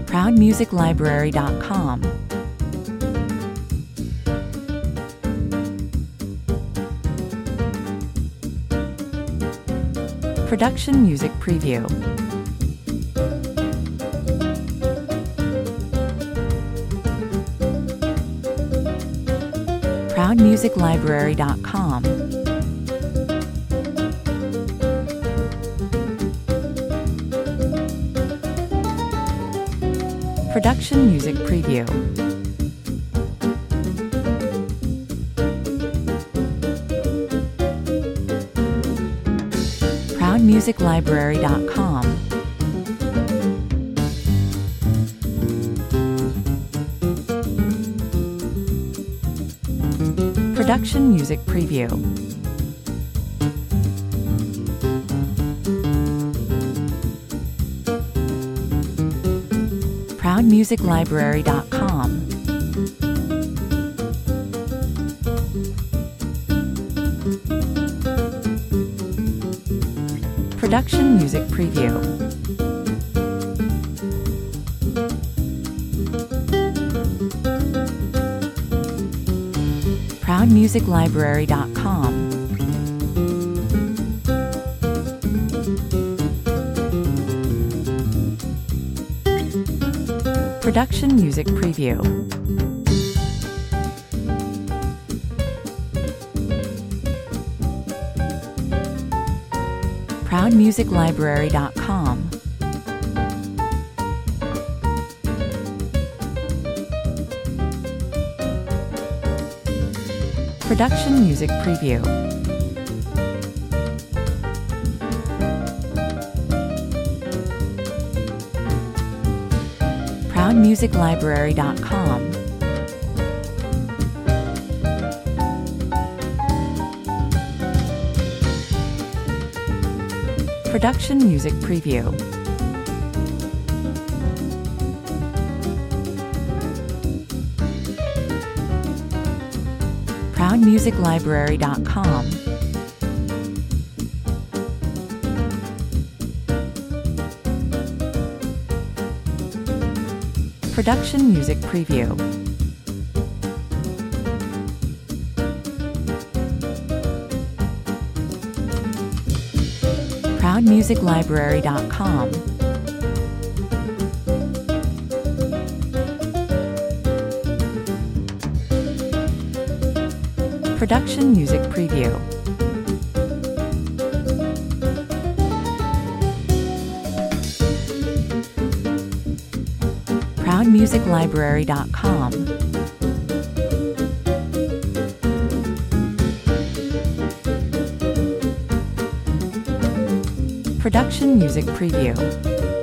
ProudMusicLibrary.com. Production Music Preview. ProudMusicLibrary.com. Production Music Preview. ProudMusicLibrary.com. Production Music Preview. ProudMusicLibrary.com. Production Music Preview. ProudMusicLibrary.com. Production Music Preview. ProudMusicLibrary.com. Production Music Preview. ProudMusicLibrary.com. Production Music Preview. ProudMusicLibrary.com. Production Music Preview. ProudMusicLibrary.com. Production Music Preview. ProudMusicLibrary.com. Production Music Preview.